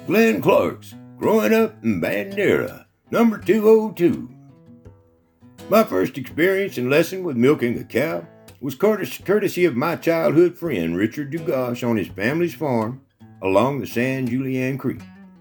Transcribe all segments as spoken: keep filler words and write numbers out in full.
Glenn Clark's Growing Up in Bandera, number two oh two. My first experience and lesson with milking a cow was courtesy of my childhood friend Richard Dugas on his family's farm along the San Julian Creek.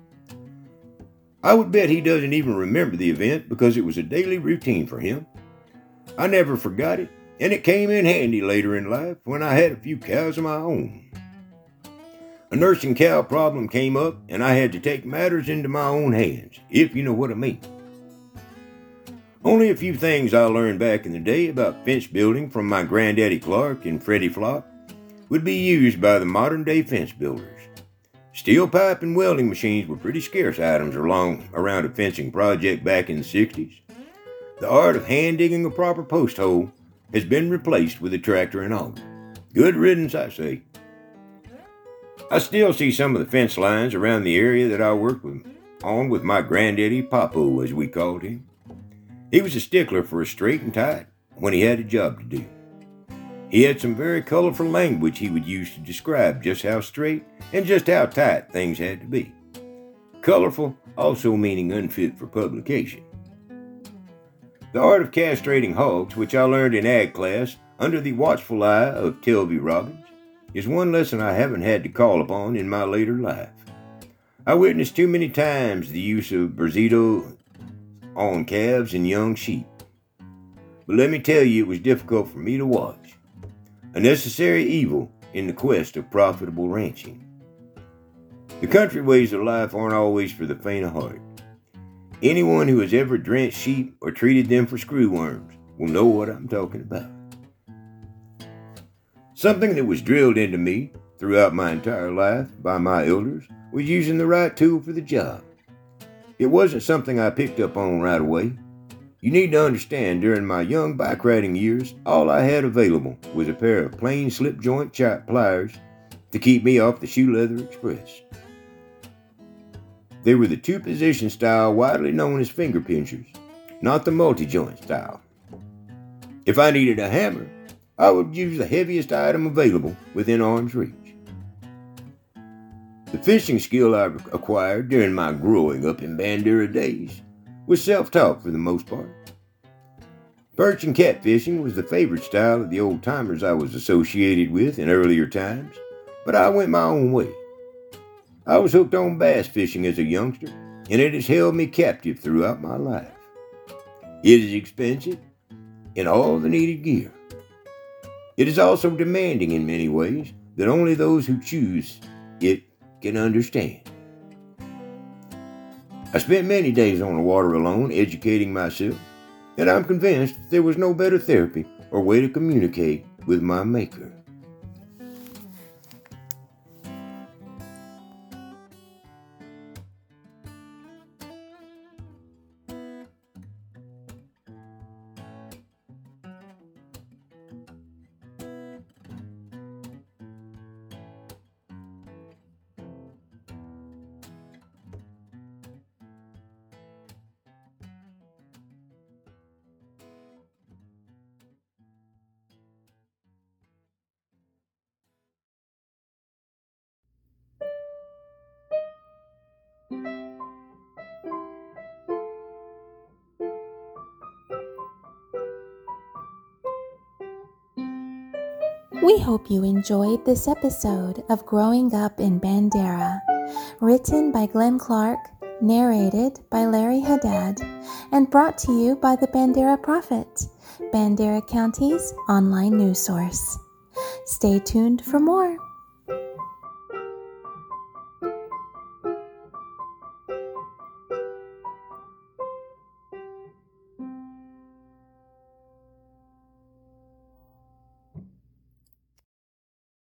I would bet he doesn't even remember the event because it was a daily routine for him. I never forgot it, and it came in handy later in life when I had a few cows of my own. A nursing cow problem came up, and I had to take matters into my own hands, if you know what I mean. Only a few things I learned back in the day about fence building from my granddaddy Clark and Freddie Flock would be used by the modern-day fence builders. Steel pipe and welding machines were pretty scarce items along around a fencing project back in the sixties. The art of hand-digging a proper post hole has been replaced with a tractor and auger. Good riddance, I say. I still see some of the fence lines around the area that I worked with, on with my granddaddy, Papo, as we called him. He was a stickler for a straight and tight when he had a job to do. He had some very colorful language he would use to describe just how straight and just how tight things had to be. Colorful also meaning unfit for publication. The art of castrating hogs, which I learned in ag class under the watchful eye of Telby Robbins, is one lesson I haven't had to call upon in my later life. I witnessed too many times the use of Berzito on calves and young sheep. But let me tell you, it was difficult for me to watch. A necessary evil in the quest of profitable ranching. The country ways of life aren't always for the faint of heart. Anyone who has ever drenched sheep or treated them for screwworms will know what I'm talking about. Something that was drilled into me throughout my entire life by my elders was using the right tool for the job. It wasn't something I picked up on right away. You need to understand, during my young bike riding years, all I had available was a pair of plain slip joint pliers to keep me off the Shoe Leather Express. They were the two-position style widely known as finger pinchers, not the multi-joint style. If I needed a hammer, I would use the heaviest item available within arm's reach. The fishing skill I acquired during my growing up in Bandera days was self-taught for the most part. Perch and catfishing was the favorite style of the old-timers I was associated with in earlier times, but I went my own way. I was hooked on bass fishing as a youngster, and it has held me captive throughout my life. It is expensive and all the needed gear. It is also demanding in many ways that only those who choose it can understand. I spent many days on the water alone, educating myself, and I'm convinced there was no better therapy or way to communicate with my Maker. We hope you enjoyed this episode of Growing Up in Bandera, written by Glenn Clark, narrated by Larry Haddad, and brought to you by the Bandera Prophet, Bandera County's online news source. Stay tuned for more.